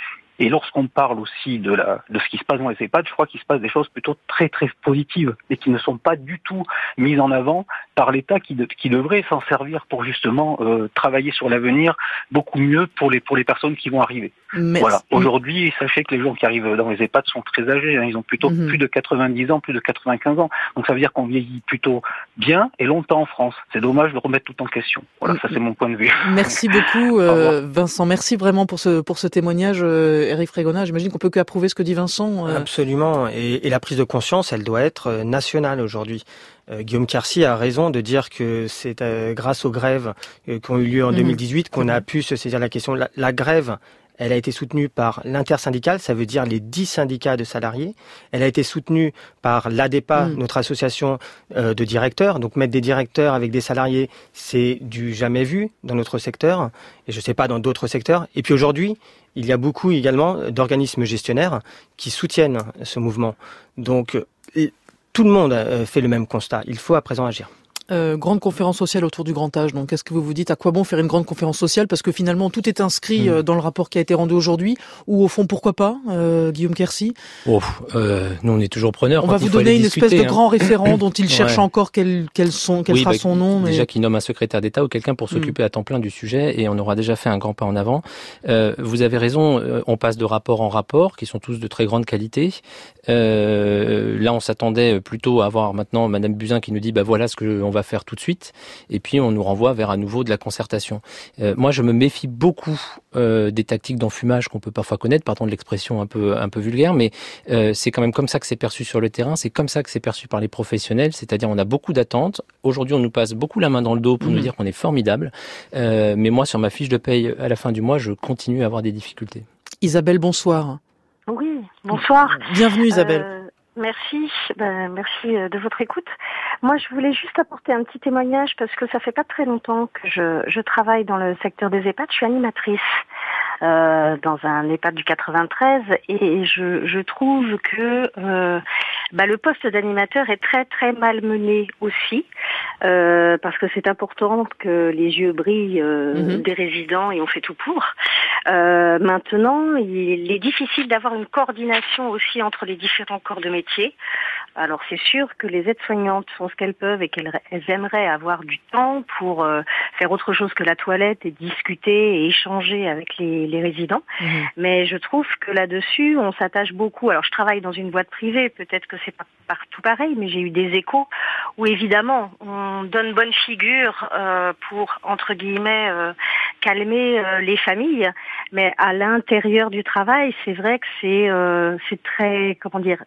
Et lorsqu'on parle aussi de la de ce qui se passe dans les EHPAD, je crois qu'il se passe des choses plutôt très très positives et qui ne sont pas du tout mises en avant par l'État qui, de, qui devrait s'en servir pour justement euh, travailler sur l'avenir beaucoup mieux pour les pour les personnes qui vont arriver. Merci. Voilà. Aujourd'hui, sachez que les gens qui arrivent dans les EHPAD sont très âgés. Hein. Ils ont plutôt mmh. plus de quatre-vingt-dix ans, plus de quatre-vingt-quinze ans. Donc ça veut dire qu'on vieillit plutôt bien et longtemps en France. C'est dommage de remettre tout en question. Voilà, mmh. ça c'est mon point de vue. Merci beaucoup, euh, Vincent. Merci vraiment pour ce pour ce témoignage, euh, Éric Frégonnat. J'imagine qu'on peut qu'approuver ce que dit Vincent. Euh... Absolument. Et, et la prise de conscience, elle doit être nationale aujourd'hui. Euh, Guillaume Quercy a raison de dire que c'est euh, grâce aux grèves euh, qui ont eu lieu en mmh. deux mille dix-huit qu'on mmh. a pu se saisir la question. La, la grève, elle a été soutenue par l'intersyndicale, ça veut dire les dix syndicats de salariés. Elle a été soutenue par l'A D E P A, mmh. notre association euh, de directeurs. Donc mettre des directeurs avec des salariés, c'est du jamais vu dans notre secteur, et je ne sais pas dans d'autres secteurs. Et puis aujourd'hui, il y a beaucoup également d'organismes gestionnaires qui soutiennent ce mouvement. Donc tout le monde fait le même constat. Il faut à présent agir. Euh, grande conférence sociale autour du grand âge. Donc, qu'est-ce que vous vous dites? À quoi bon faire une grande conférence sociale? Parce que finalement, tout est inscrit mmh. dans le rapport qui a été rendu aujourd'hui. Ou au fond, pourquoi pas, euh, Guillaume Quercy? Oh, euh, nous, on est toujours preneurs. On va vous donner une espèce de hein. grand référent dont il cherche ouais. encore quel, quel, son, quel oui, sera bah, son nom. Déjà mais... qu'il nomme un secrétaire d'État ou quelqu'un pour s'occuper mmh. à temps plein du sujet, et on aura déjà fait un grand pas en avant. Euh, vous avez raison, on passe de rapport en rapport, qui sont tous de très grande qualité. Euh, là, on s'attendait plutôt à avoir maintenant Madame Buzyn qui nous dit bah voilà ce que on va faire tout de suite. Et puis on nous renvoie vers à nouveau de la concertation. Euh, moi, je me méfie beaucoup euh, des tactiques d'enfumage qu'on peut parfois connaître, pardon de l'expression un peu un peu vulgaire, mais euh, c'est quand même comme ça que c'est perçu sur le terrain, c'est comme ça que c'est perçu par les professionnels, c'est-à-dire on a beaucoup d'attentes. Aujourd'hui, on nous passe beaucoup la main dans le dos pour mmh. nous dire qu'on est formidable, euh, mais moi, sur ma fiche de paye à la fin du mois, je continue à avoir des difficultés. Isabelle, bonsoir. Oui, bonsoir. Bienvenue Isabelle. Euh... Merci, ben, merci de votre écoute. Moi, je voulais juste apporter un petit témoignage parce que ça fait pas très longtemps que je, je travaille dans le secteur des EHPAD. Je suis animatrice euh, dans un EHPAD du quatre-vingt-treize et je, je trouve que euh, bah, le poste d'animateur est très très mal mené aussi euh, parce que c'est important que les yeux brillent euh, mm-hmm. des résidents et on fait tout pour. Euh, maintenant, il est difficile d'avoir une coordination aussi entre les différents corps de métier. Alors c'est sûr que les aides-soignantes font ce qu'elles peuvent et qu'elles elles aimeraient avoir du temps pour euh, faire autre chose que la toilette et discuter et échanger avec les, les résidents. Mmh. Mais je trouve que là-dessus, on s'attache beaucoup. Alors je travaille dans une boîte privée, peut-être que c'est pas partout pareil, mais j'ai eu des échos où évidemment on donne bonne figure euh, pour, entre guillemets, euh, calmer euh, les familles. Mais à l'intérieur du travail, c'est vrai que c'est euh, c'est très, comment dire,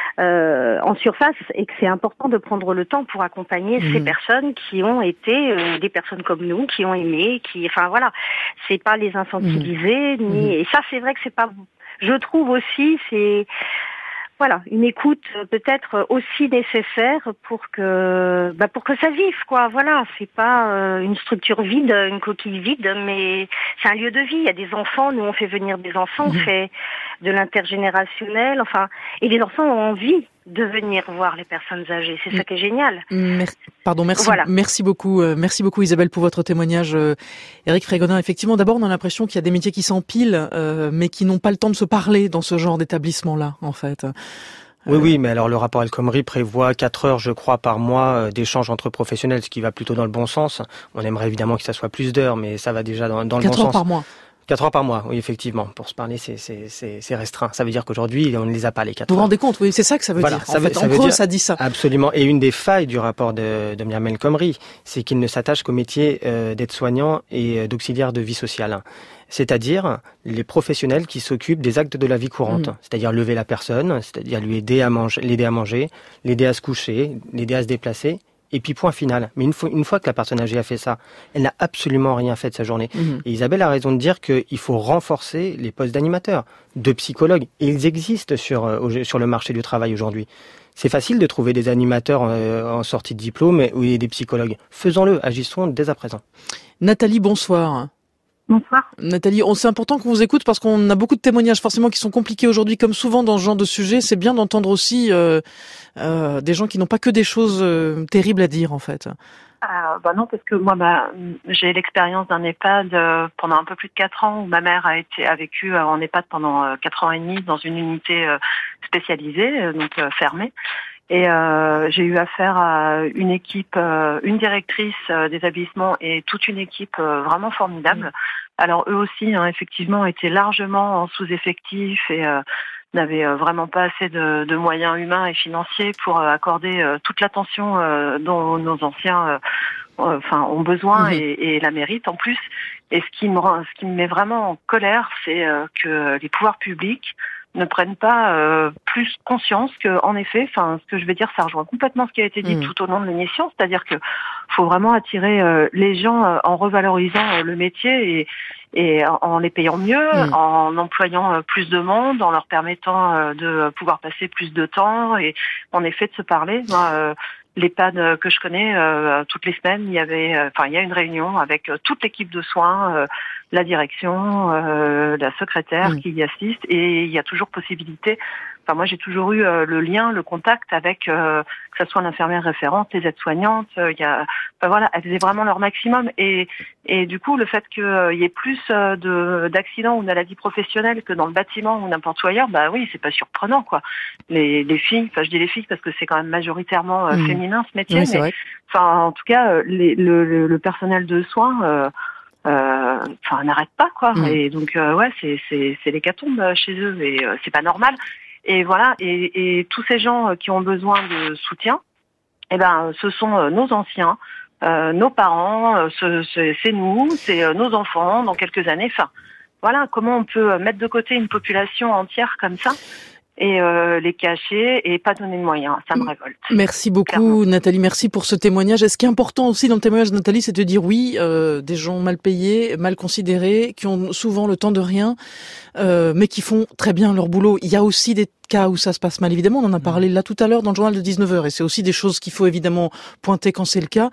euh, en surface et que c'est important de prendre le temps pour accompagner mmh. ces personnes qui ont été euh, des personnes comme nous, qui ont aimé, qui, enfin voilà, c'est pas les infantiliser, mmh. ni, et ça c'est vrai que c'est pas, je trouve aussi, c'est, voilà, une écoute peut-être aussi nécessaire pour que, bah pour que ça vive, quoi. Voilà, c'est pas euh, une structure vide, une coquille vide, mais c'est un lieu de vie. Il y a des enfants, nous on fait venir des enfants, mmh. on fait de l'intergénérationnel, enfin, et les enfants ont envie de venir voir les personnes âgées. C'est mmh. ça qui est génial. Merci, pardon, merci, voilà. merci beaucoup, euh, merci beaucoup Isabelle pour votre témoignage. Euh, Éric Frégonnat, effectivement, d'abord on a l'impression qu'il y a des métiers qui s'empilent, euh, mais qui n'ont pas le temps de se parler dans ce genre d'établissement-là, en fait. Oui, oui, mais alors le rapport El Khomri prévoit quatre heures, je crois, par mois d'échanges entre professionnels, ce qui va plutôt dans le bon sens. On aimerait évidemment que ça soit plus d'heures, mais ça va déjà dans, dans le bon sens. quatre heures par mois. Quatre heures par mois, oui, effectivement. Pour se parler, c'est, c'est, c'est, c'est restreint. Ça veut dire qu'aujourd'hui, on ne les a pas, les quatre heures. Vous vous rendez compte, oui, c'est ça que ça veut voilà, dire. Ça en veut, fait, ça en veut gros, dire, ça dit ça. Absolument. Et une des failles du rapport de, de Myriam El Khomri, c'est qu'il ne s'attache qu'au métier euh, d'aide-soignant et d'auxiliaire de vie sociale. C'est-à-dire les professionnels qui s'occupent des actes de la vie courante. Mmh. C'est-à-dire lever la personne, c'est-à-dire lui aider à manger, l'aider à manger, l'aider à se coucher, l'aider à se déplacer. Et puis point final. Mais une fois, une fois que la personne âgée a fait ça, elle n'a absolument rien fait de sa journée. Mmh. Et Isabelle a raison de dire qu'il faut renforcer les postes d'animateurs, de psychologues. Et ils existent sur, euh, sur le marché du travail aujourd'hui. C'est facile de trouver des animateurs euh, en sortie de diplôme et des psychologues. Faisons-le, agissons dès à présent. Nathalie, bonsoir. Bonsoir. Nathalie, c'est important qu'on vous écoute parce qu'on a beaucoup de témoignages forcément qui sont compliqués aujourd'hui, comme souvent dans ce genre de sujet. C'est bien d'entendre aussi euh, euh, des gens qui n'ont pas que des choses euh, terribles à dire en fait. Euh, bah non, parce que moi, bah, j'ai l'expérience d'un EHPAD euh, pendant un peu plus de quatre ans où ma mère a été a vécu euh, en EHPAD pendant euh, quatre ans et demi dans une unité euh, spécialisée, euh, donc euh, fermée. Et euh, j'ai eu affaire à une équipe, euh, une directrice euh, d'établissement et toute une équipe euh, vraiment formidable. Alors eux aussi, hein, effectivement, étaient largement en sous-effectif et euh, n'avaient euh, vraiment pas assez de, de moyens humains et financiers pour euh, accorder euh, toute l'attention euh, dont nos anciens euh, euh, enfin, ont besoin mmh. et, et la méritent en plus. Et ce qui me rend, ce qui me met vraiment en colère, c'est euh, que les pouvoirs publics ne prennent pas euh, plus conscience que, en effet, enfin, ce que je vais dire, ça rejoint complètement ce qui a été dit mmh. tout au long de l'émission, c'est-à-dire que faut vraiment attirer euh, les gens euh, en revalorisant euh, le métier et, et en, en les payant mieux, mmh. en employant euh, plus de monde, en leur permettant euh, de pouvoir passer plus de temps et en effet de se parler. Moi, euh, l'EHPAD que je connais, euh, toutes les semaines, il y avait, enfin, euh, il y a une réunion avec euh, toute l'équipe de soins, euh, la direction, euh, la secrétaire mmh. qui y assiste, et il y a toujours possibilité. Enfin, moi, j'ai toujours eu euh, le lien, le contact avec euh, que ce soit l'infirmière référente, les aides-soignantes. Il euh, y a, enfin, voilà, elles faisaient vraiment leur maximum. Et et du coup, le fait qu'il euh, y ait plus euh, de d'accidents ou de maladies professionnelles que dans le bâtiment ou n'importe où ailleurs, bah oui, c'est pas surprenant, quoi. Les les filles, enfin, je dis les filles parce que c'est quand même majoritairement euh, mmh. féminin ce métier, oui, mais enfin, en tout cas, les, le, le le personnel de soins. Euh, Euh, enfin, n'arrête pas, quoi. Mmh. Et donc, euh, ouais, c'est c'est c'est l'hécatombe chez eux et euh, c'est pas normal. Et voilà. Et, et tous ces gens qui ont besoin de soutien, eh ben, ce sont nos anciens, euh, nos parents, euh, ce, ce, c'est nous, c'est euh, nos enfants dans quelques années. Enfin, voilà. Comment on peut mettre de côté une population entière comme ça? Et euh, les cacher et pas donner de moyens, ça me révolte. Merci beaucoup, clairement. Nathalie, merci pour ce témoignage. Et ce qui est important aussi dans le témoignage de Nathalie, c'est de dire oui, euh, des gens mal payés, mal considérés, qui ont souvent le temps de rien, euh, mais qui font très bien leur boulot. Il y a aussi des cas où ça se passe mal, évidemment, on en a parlé là tout à l'heure dans le journal de dix-neuf heures, et c'est aussi des choses qu'il faut évidemment pointer quand c'est le cas.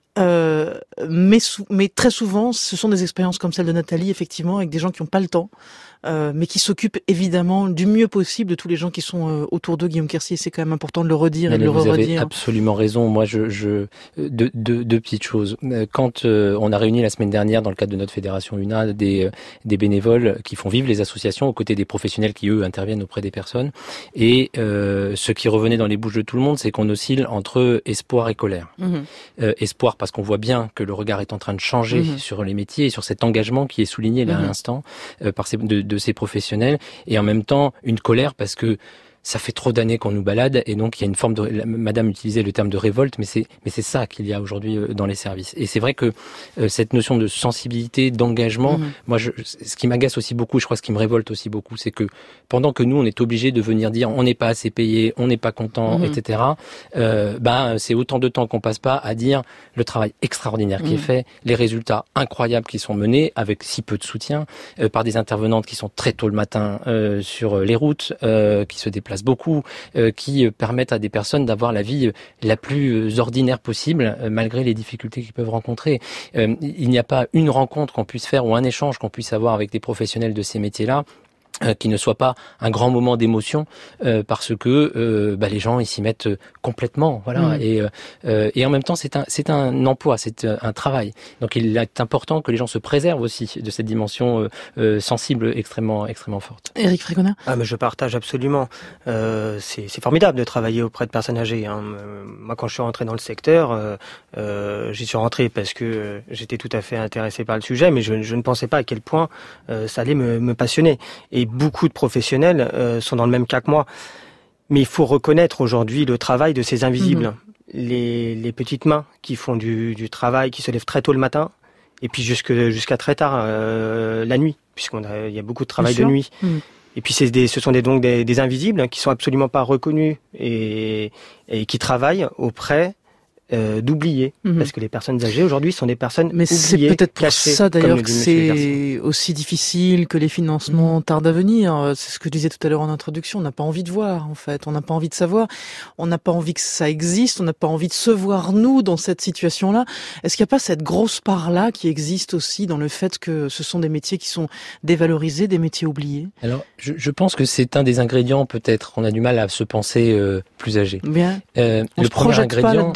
Euh, mais, sou- mais très souvent, ce sont des expériences comme celle de Nathalie, effectivement, avec des gens qui n'ont pas le temps, euh, mais qui s'occupent évidemment du mieux possible de tous les gens qui sont euh, autour d'eux. Guillaume Quercier, c'est quand même important de le redire mais et de le redire. Vous avez absolument raison. Moi, je, je deux, deux, deux petites choses. Quand euh, on a réuni la semaine dernière, dans le cadre de notre fédération U N A, des, des bénévoles qui font vivre les associations aux côtés des professionnels qui, eux, interviennent auprès des personnes. Et euh, ce qui revenait dans les bouches de tout le monde, c'est qu'on oscille entre espoir et colère. Mmh. Euh, espoir parce qu'on voit bien que le regard est en train de changer mmh. sur les métiers et sur cet engagement qui est souligné là mmh. à l'instant euh, par ces, de, de ces professionnels, et en même temps une colère parce que ça fait trop d'années qu'on nous balade, et donc il y a une forme de, madame utilisait le terme de révolte, mais c'est mais c'est ça qu'il y a aujourd'hui dans les services. Et c'est vrai que euh, cette notion de sensibilité, d'engagement, mmh. moi je, ce qui m'agace aussi beaucoup, je crois ce qui me révolte aussi beaucoup, c'est que pendant que nous on est obligés de venir dire on n'est pas assez payé, on n'est pas content, mmh. et cetera. Euh, ben c'est autant de temps qu'on passe pas à dire le travail extraordinaire mmh. qui est fait, les résultats incroyables qui sont menés avec si peu de soutien euh, par des intervenantes qui sont très tôt le matin euh, sur les routes, euh, qui se déplacent beaucoup, euh, qui permettent à des personnes d'avoir la vie la plus ordinaire possible, euh, malgré les difficultés qu'ils peuvent rencontrer. Euh, il n'y a pas une rencontre qu'on puisse faire ou un échange qu'on puisse avoir avec des professionnels de ces métiers-là Euh, qui ne soit pas un grand moment d'émotion, euh, parce que euh, bah, les gens ils s'y mettent complètement, voilà. Mmh. Et euh, et en même temps c'est un c'est un emploi, c'est un travail. Donc il est important que les gens se préservent aussi de cette dimension euh, euh, sensible extrêmement extrêmement forte. Éric Fréconnet. Ah mais je partage absolument. Euh, c'est c'est formidable de travailler auprès de personnes âgées. Hein. Moi quand je suis rentré dans le secteur, euh, euh, j'y suis rentré parce que j'étais tout à fait intéressé par le sujet, mais je, je ne pensais pas à quel point euh, ça allait me, me passionner. Et beaucoup de professionnels euh, sont dans le même cas que moi. Mais il faut reconnaître aujourd'hui le travail de ces invisibles. Mmh. Les, les petites mains qui font du, du travail, qui se lèvent très tôt le matin, et puis jusque, jusqu'à très tard euh, la nuit, puisqu'on a, il y a beaucoup de travail de nuit. Mmh. Et puis c'est des, ce sont des, donc des, des invisibles qui sont absolument pas reconnus et, et qui travaillent auprès Euh, d'oublier, mmh. parce que les personnes âgées aujourd'hui sont des personnes mais oubliées, c'est peut-être pour cachées, ça d'ailleurs que c'est aussi difficile, que les financements mmh. tardent à venir. C'est ce que je disais tout à l'heure en introduction, on n'a pas envie de voir en fait, on n'a pas envie de savoir, on n'a pas envie que ça existe, on n'a pas envie de se voir nous dans cette situation-là. Est-ce qu'il n'y a pas cette grosse part-là qui existe aussi dans le fait que ce sont des métiers qui sont dévalorisés, des métiers oubliés? Alors je, je pense que c'est un des ingrédients, peut-être, on a du mal à se penser euh, plus âgé. Bien. Euh, on le se premier projette ingrédient, pas là-dedans.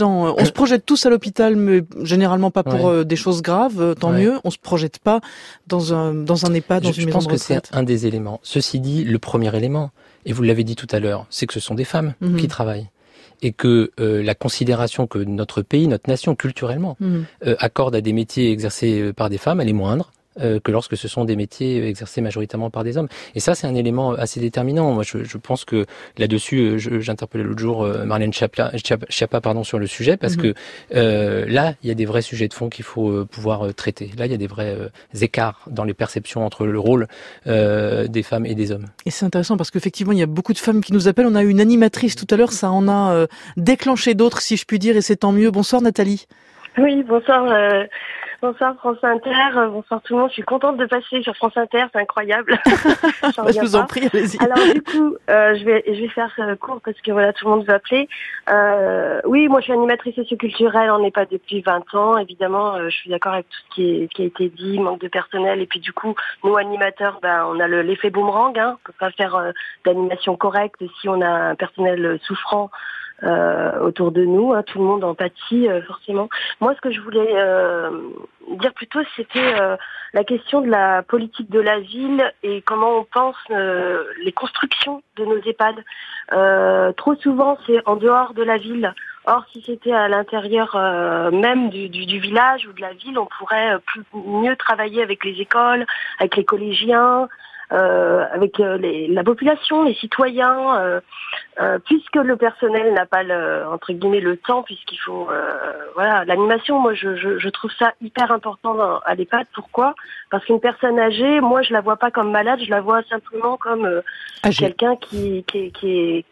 on se projette tous à l'hôpital, mais généralement pas pour ouais. euh, des choses graves, euh, tant ouais. mieux. On se projette pas dans un dans un EHPAD, dans je, une maison de retraite. Je pense que c'est un des éléments. Ceci dit, le premier élément, et vous l'avez dit tout à l'heure, c'est que ce sont des femmes mmh. qui travaillent. Et que euh, la considération que notre pays, notre nation, culturellement, mmh. euh, accorde à des métiers exercés par des femmes, elle est moindre euh, que lorsque ce sont des métiers exercés majoritairement par des hommes. Et ça, c'est un élément assez déterminant. Moi, je, je pense que là-dessus, je, j'interpellais l'autre jour euh, Marlène Schiappa, Schiappa pardon, sur le sujet, parce mmh. que euh, là, il y a des vrais sujets de fond qu'il faut euh, pouvoir euh, traiter. Là, il y a des vrais euh, écarts dans les perceptions entre le rôle euh, des femmes et des hommes. Et c'est intéressant parce qu'effectivement, il y a beaucoup de femmes qui nous appellent. On a eu une animatrice tout à l'heure, ça en a euh, déclenché d'autres, si je puis dire, et c'est tant mieux. Bonsoir Nathalie. Oui, bonsoir. Euh... Bonsoir France Inter, bonsoir tout le monde. Je suis contente de passer sur France Inter, c'est incroyable. bah, je vous en prie, allez-y. Alors du coup, euh, je vais je vais faire euh, court parce que voilà, tout le monde veut appeler. Euh, oui, moi je suis animatrice socioculturelle, on n'est pas depuis vingt ans. Évidemment, euh, je suis d'accord avec tout ce qui, est, qui a été dit, manque de personnel. Et puis du coup, nous animateurs, ben on a le, l'effet boomerang. Hein. On peut pas faire euh, d'animation correcte si on a un personnel souffrant. Euh, autour de nous, hein, tout le monde en pâtit euh, forcément. Moi, ce que je voulais euh, dire plutôt, c'était euh, la question de la politique de la ville et comment on pense euh, les constructions de nos EHPAD. Euh, trop souvent, c'est en dehors de la ville. Or, si c'était à l'intérieur euh, même du, du, du village ou de la ville, on pourrait plus, mieux travailler avec les écoles, avec les collégiens, Euh, avec euh, les, la population, les citoyens, euh, euh, puisque le personnel n'a pas le, entre guillemets le temps, puisqu'il faut euh, voilà l'animation. Moi, je, je, je trouve ça hyper important dans, à l'EHPAD. Pourquoi ? Parce qu'une personne âgée, moi, je la vois pas comme malade, je la vois simplement comme euh, quelqu'un qui, qui, qui est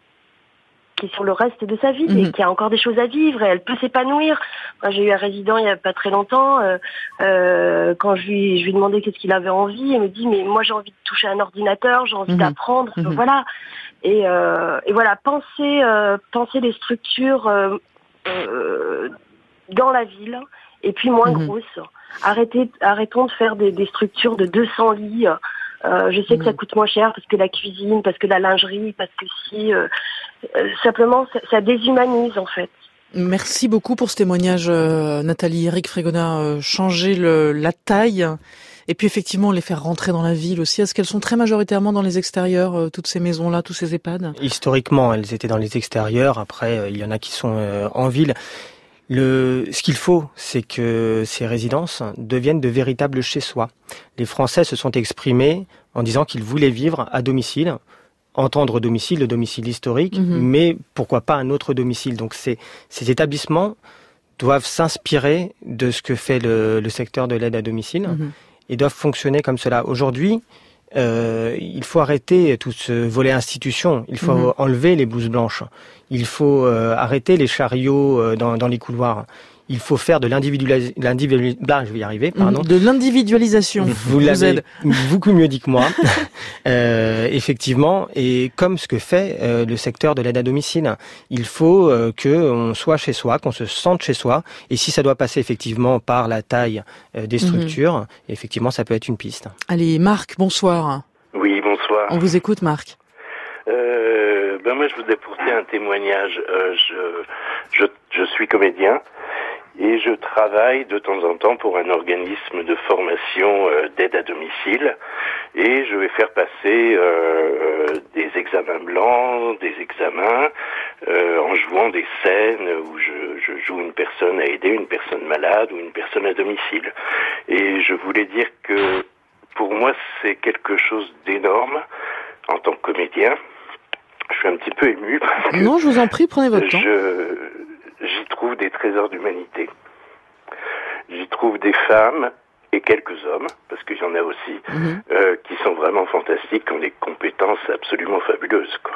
qui est sur le reste de sa vie mmh. et qui a encore des choses à vivre et elle peut s'épanouir. Moi, j'ai eu un résident il y a pas très longtemps, euh, euh, quand je lui, je lui ai demandé qu'est-ce qu'il avait envie, il me dit mais moi j'ai envie de toucher un ordinateur, j'ai envie mmh. d'apprendre, mmh. voilà. Et, euh, et voilà, penser, euh, penser les structures euh, euh, dans la ville et puis moins mmh. grosses. Arrêtez, arrêtons de faire des, des structures de deux cents lits. Euh, je sais que ça coûte moins cher parce que la cuisine, parce que la lingerie, parce que si euh, euh, simplement ça, ça déshumanise en fait. Merci beaucoup pour ce témoignage, euh, Nathalie. Eric Frégona, euh, changer le, la taille et puis effectivement les faire rentrer dans la ville aussi. Est-ce qu'elles sont très majoritairement dans les extérieurs, euh, toutes ces maisons-là, tous ces EHPAD ? Historiquement, elles étaient dans les extérieurs. Après, euh, il y en a qui sont euh, en ville. Le, ce qu'il faut, c'est que ces résidences deviennent de véritables chez-soi. Les Français se sont exprimés en disant qu'ils voulaient vivre à domicile, entendre domicile, le domicile historique, mmh. mais pourquoi pas un autre domicile. Donc ces, ces établissements doivent s'inspirer de ce que fait le, le secteur de l'aide à domicile mmh. et doivent fonctionner comme cela. Aujourd'hui, Euh, il faut arrêter tout ce volet institution. Il faut mmh. enlever les blouses blanches. Il faut euh, arrêter les chariots euh, dans, dans les couloirs. Il faut faire de l'individualisation. L'individu... Bah, je vais y arriver, pardon. De l'individualisation. Vous l'avez beaucoup mieux dit que moi. euh, effectivement, et comme ce que fait euh, le secteur de l'aide à domicile, il faut euh, que on soit chez soi, qu'on se sente chez soi. Et si ça doit passer effectivement par la taille euh, des structures, mmh. effectivement, ça peut être une piste. Allez, Marc, bonsoir. Oui, bonsoir. On vous écoute, Marc. Euh, ben moi, je voudrais porter un témoignage. Euh, je, je, je suis comédien. Et je travaille de temps en temps pour un organisme de formation euh, d'aide à domicile et je vais faire passer euh, euh, des examens blancs, des examens euh, en jouant des scènes où je, je joue une personne à aider, une personne malade ou une personne à domicile. Et je voulais dire que pour moi c'est quelque chose d'énorme en tant que comédien. Je suis un petit peu ému parce que non, je vous en prie, prenez votre temps. Je, J'y trouve des trésors d'humanité. J'y trouve des femmes et quelques hommes, parce qu'il y en a aussi, mmh. euh, qui sont vraiment fantastiques, qui ont des compétences absolument fabuleuses, quoi.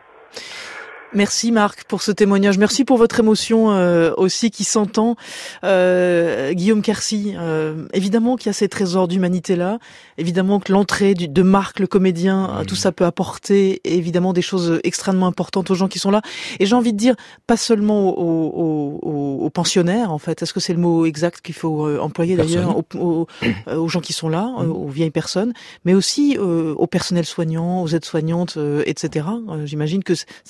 Merci Marc pour ce témoignage. Merci pour votre émotion euh, aussi qui s'entend. Euh, Guillaume Quercy, euh, évidemment qu'il y a ces trésors d'humanité-là. Évidemment que l'entrée du, de Marc, le comédien, mmh. tout ça peut apporter évidemment des choses extrêmement importantes aux gens qui sont là. Et j'ai envie de dire, pas seulement aux, aux, aux, aux pensionnaires, en fait. Est-ce que c'est le mot exact qu'il faut euh, employer d'ailleurs aux, aux, aux gens qui sont là, mmh. aux vieilles personnes, mais aussi euh, au personnel soignant, aux aides-soignantes, euh, et cetera. Euh, j'imagine que ça marche dans les deux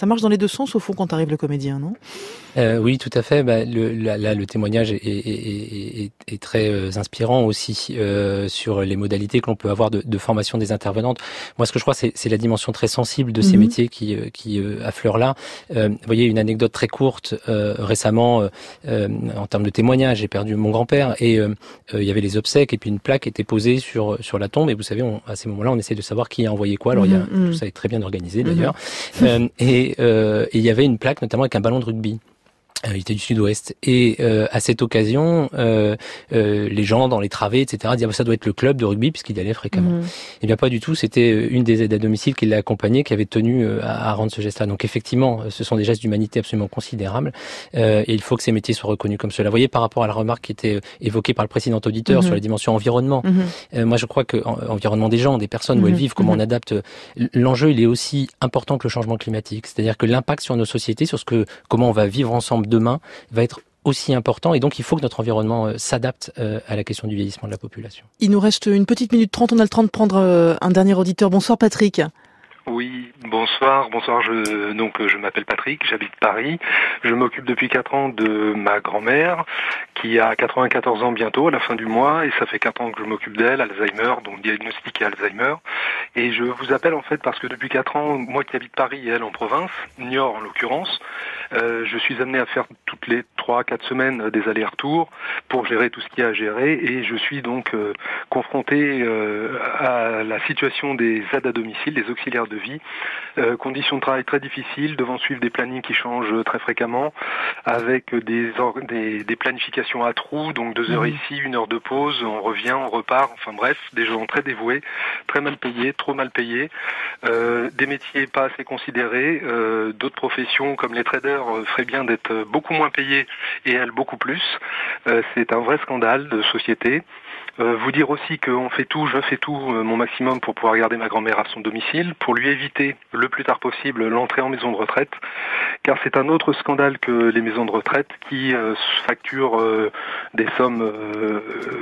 sens au fond quand arrive le comédien, non ? Euh, oui, tout à fait. Bah, le, là, là, le témoignage est, est, est, est, est très euh, inspirant aussi euh, sur les modalités que l'on peut avoir de, de formation des intervenantes. Moi, ce que je crois, c'est, c'est la dimension très sensible de ces mmh. métiers qui, euh, qui euh, affleurent là. Euh, vous voyez, une anecdote très courte. Euh, récemment, euh, euh, en termes de témoignage, j'ai perdu mon grand-père et euh, euh, il y avait les obsèques et puis une plaque était posée sur sur la tombe. Et vous savez, on, à ces moments-là, on essaie de savoir qui a envoyé quoi. Alors, mmh. il y a, tout ça est très bien organisé d'ailleurs. Mmh. Euh, et euh, et il y avait une plaque, notamment avec un ballon de rugby. Euh, il était du Sud-Ouest et euh, à cette occasion, euh, euh, les gens dans les travées, et cetera, disaient ah, ça doit être le club de rugby puisqu'il y allait fréquemment. Mmh. Eh bien pas du tout. C'était une des aides à domicile qui l'a accompagné, qui avait tenu euh, à, à rendre ce geste-là. Donc effectivement, ce sont des gestes d'humanité absolument considérables euh, et il faut que ces métiers soient reconnus comme cela. Vous voyez, par rapport à la remarque qui était évoquée par le précédent auditeur mmh. sur la dimension environnement. Mmh. Euh, moi, je crois que en, environnement des gens, des personnes mmh. où elles vivent, comment mmh. on adapte. L'enjeu, il est aussi important que le changement climatique. C'est-à-dire que l'impact sur nos sociétés, sur ce que comment on va vivre ensemble demain, va être aussi important et donc il faut que notre environnement euh, s'adapte euh, à la question du vieillissement de la population. Il nous reste une petite minute trente, on a le temps de prendre euh, un dernier auditeur. Bonsoir Patrick. Oui, bonsoir, bonsoir, je, donc je m'appelle Patrick, j'habite Paris, je m'occupe depuis quatre ans de ma grand-mère qui a quatre-vingt-quatorze ans bientôt à la fin du mois et ça fait quatre ans que je m'occupe d'elle, Alzheimer, donc diagnostiquée Alzheimer et je vous appelle en fait parce que depuis quatre ans, moi qui habite Paris et elle en province, Niort en l'occurrence, euh, je suis amené à faire toutes les trois à quatre semaines des allers-retours pour gérer tout ce qu'il y a à gérer et je suis donc euh, confronté euh, à la situation des aides à domicile, des auxiliaires de vie, euh, conditions de travail très difficiles, devant suivre des plannings qui changent très fréquemment, avec des, or- des, des planifications à trous, donc deux heures ici, une heure de pause, on revient, on repart, enfin bref, des gens très dévoués, très mal payés, trop mal payés, euh, des métiers pas assez considérés, euh, d'autres professions comme les traders euh, feraient bien d'être beaucoup moins payés et elles beaucoup plus. Euh, c'est un vrai scandale de société. Euh, vous dire aussi qu'on fait tout, je fais tout, euh, mon maximum pour pouvoir garder ma grand-mère à son domicile, pour lui éviter le plus tard possible l'entrée en maison de retraite, car c'est un autre scandale que les maisons de retraite qui euh, facturent euh, des sommes euh,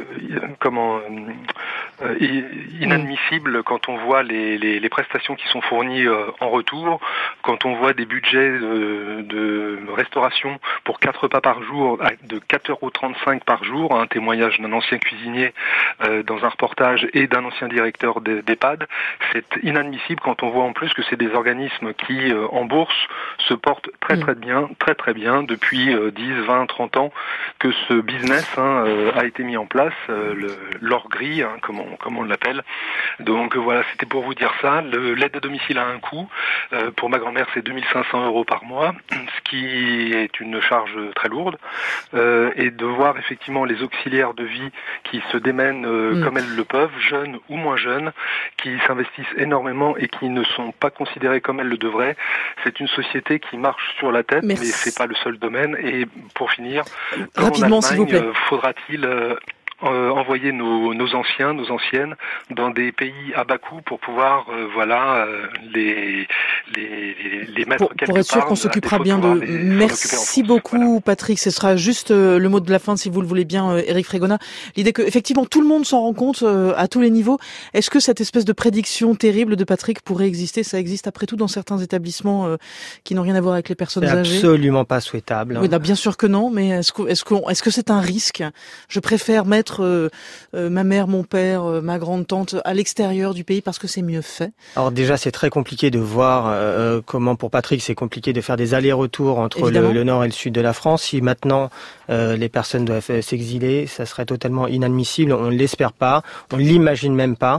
comment euh, inadmissibles quand on voit les, les, les prestations qui sont fournies euh, en retour, quand on voit des budgets de, de restauration pour quatre repas par jour de quatre euros trente-cinq par jour, un témoignage d'un ancien cuisinier Euh, dans un reportage et d'un ancien directeur d'EHPAD, c'est inadmissible quand on voit en plus que c'est des organismes qui, euh, en bourse, se portent très très bien, très très bien depuis euh, dix, vingt, trente ans que ce business hein, euh, a été mis en place, euh, le, l'or gris, hein, comme, on, comme on l'appelle. Donc euh, voilà, c'était pour vous dire ça. Le, l'aide à domicile a un coût. Euh, pour ma grand-mère, c'est deux mille cinq cents euros par mois, ce qui est une charge très lourde. Euh, et de voir effectivement les auxiliaires de vie qui se démènent euh, mmh. comme elles le peuvent, jeunes ou moins jeunes, qui s'investissent énormément et qui ne sont pas considérés comme elles le devraient. C'est une société qui marche sur la tête, Merci. mais c'est pas le seul domaine. Et pour finir, rapidement, s'il vous plaît, euh, faudra-t-il euh, Euh, envoyer nos, nos anciens, nos anciennes dans des pays à bas coût pour pouvoir, euh, voilà, euh, les, les, les, les mettre pour, quelque pour être sûr part, qu'on s'occupera bien de... Les, Merci beaucoup, voilà. Patrick. Ce sera juste euh, le mot de la fin, si vous le voulez bien, euh, Éric Frégona. L'idée que, effectivement, tout le monde s'en rend compte euh, à tous les niveaux. Est-ce que cette espèce de prédiction terrible de Patrick pourrait exister? Ça existe après tout dans certains établissements euh, qui n'ont rien à voir avec les personnes c'est âgées. Absolument pas souhaitable. Oui, non, bien sûr que non, mais est-ce que, est-ce que, est-ce que c'est un risque? Je préfère mettre Euh, euh, ma mère, mon père, euh, ma grande-tante à l'extérieur du pays parce que c'est mieux fait. Alors déjà, c'est très compliqué de voir euh, comment, pour Patrick, c'est compliqué de faire des allers-retours entre le, le nord et le sud de la France. Si maintenant euh, les personnes doivent s'exiler, ça serait totalement inadmissible. On ne l'espère pas, on ne l'imagine même pas.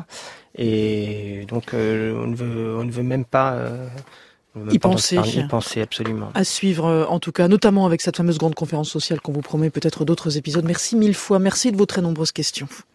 Et donc, euh, on, ne veut, on ne veut même pas... Euh Y penser. y penser, absolument. À suivre, en tout cas, notamment avec cette fameuse grande conférence sociale qu'on vous promet, peut-être d'autres épisodes. Merci mille fois. Merci de vos très nombreuses questions.